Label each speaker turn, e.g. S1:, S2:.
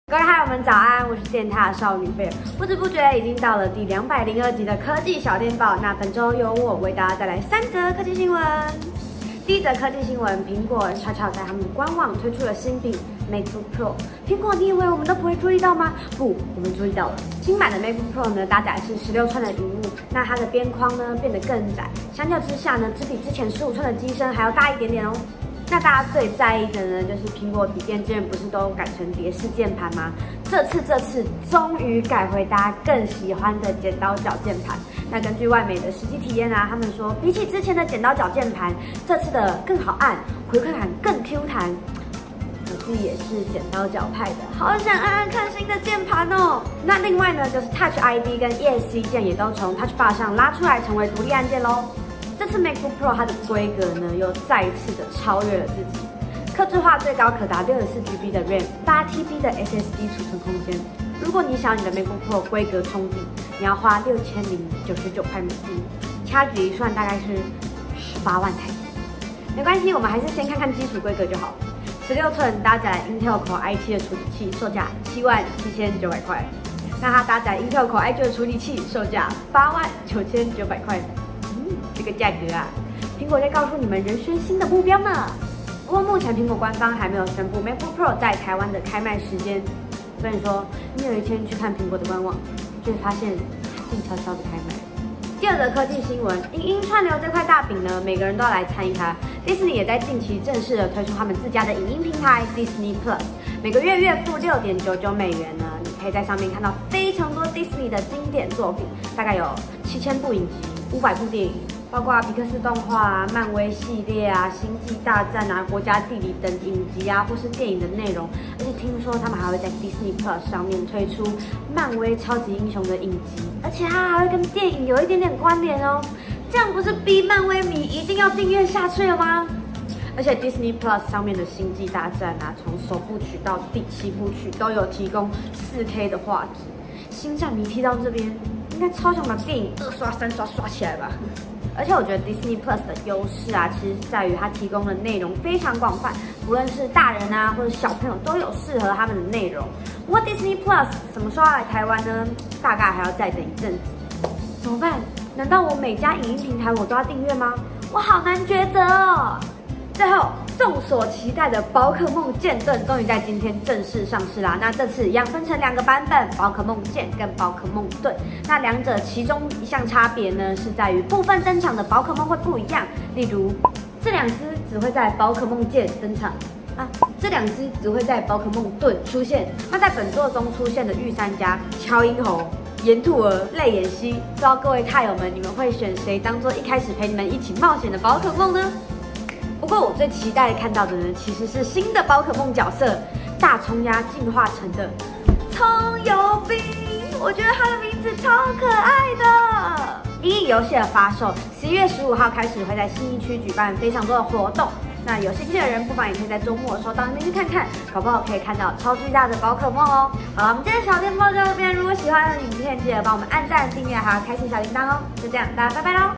S1: 各位嗨友们早安，我是电踏少女贝尔。不知不觉已经到了第202集的科技小电报。那本周由我为大家带来3则科技新闻。第一则科技新闻，苹果悄悄在他们的官网推出了新品 MacBook Pro。苹果，你以为我们都不会注意到吗？不，我们注意到了。新版的 MacBook Pro 呢，搭载是16寸的屏幕，那它的边框呢变得更窄，相较之下呢，只比之前15寸的机身还要大一点点哦。那大家最在意的呢，就是苹果笔电之前不是都改成蝶式键盘吗？这次终于改回大家更喜欢的剪刀脚键盘。那根据外媒的实际体验啊，他们说比起之前的剪刀脚键盘，这次的更好按，回馈感更 Q 弹。我自己也是剪刀脚派的，好想按按看新的键盘哦。那另外呢，就是 Touch ID 跟 ESC 键也都从 Touch Bar 上拉出来，成为独立按键喽。这次 MacBook Pro 它的规格呢，又再一次的超越了自己，客制化最高可达64GB 的 RAM，8TB 的 SSD 储存空间。如果你想你的 MacBook Pro 规格冲顶，你要花6099块美金，掐指一算大概是18万台币。没关系，我们还是先看看基础规格就好。16寸搭载 Intel Core i7 的处理器，售价77900块。那它搭载 Intel Core i9 的处理器，售价89900块。这个价格啊，苹果在告诉你们人生新的目标呢。不过目前苹果官方还没有宣布 MacBook Pro 在台湾的开卖时间。我跟你说，你有一天去看苹果的官网，就会发现它静悄悄的开卖。第二则科技新闻，影音串流这块大饼呢，每个人都要来参与它。迪士尼也在近期正式的推出他们自家的影音平台 Disney Plus， 每个月月付$6.99呢，你可以在上面看到非常多迪士尼的经典作品，大概有7000部影集、500部电影。包括皮克斯动画啊、漫威系列啊、星际大战啊、国家地理等影集啊，或是电影的内容。而且听说他们还会在 Disney Plus 上面推出漫威超级英雄的影集，而且它还会跟电影有一点点关联哦。这样不是逼漫威迷一定要订阅下去了吗？而且 Disney Plus 上面的星际大战啊，从首部曲到第7部曲都有提供4K 的画质。星战迷踢到这边，应该超想把电影2刷3刷刷起来吧。而且我觉得 Disney Plus 的优势啊，其实是在于它提供的内容非常广泛，不论是大人啊或者小朋友都有适合他们的内容。不过 Disney Plus 什么时候要来台湾呢？大概还要再等一阵子。怎么办？难道我每家影音平台我都要订阅吗？我好难抉择哦。最后，众所期待的宝可梦剑盾终于在今天正式上市啦！那这次一样分成2个版本，宝可梦剑跟宝可梦盾。那两者其中一项差别呢，是在于部分登场的宝可梦会不一样，例如这2只只会在宝可梦剑登场啊，这2只只会在宝可梦盾出现。那在本作中出现的御三家敲鹰猴、岩兔儿、泪眼蜥，不知道各位太友们，你们会选谁当做一开始陪你们一起冒险的宝可梦呢？不过我最期待看到的呢，其实是新的宝可梦角色大葱鸭进化成的葱油饼，我觉得它的名字超可爱的。因应游戏的发售，11月15号开始会在信义区举办非常多的活动。那有兴趣的人，不妨也可以在周末的时候到那边去看看，搞不好可以看到超巨大的宝可梦哦。好了，我们今天的小电报就到这边。如果喜欢的影片，记得帮我们按赞、订阅，还有开启小铃铛哦。就这样，大家拜拜喽。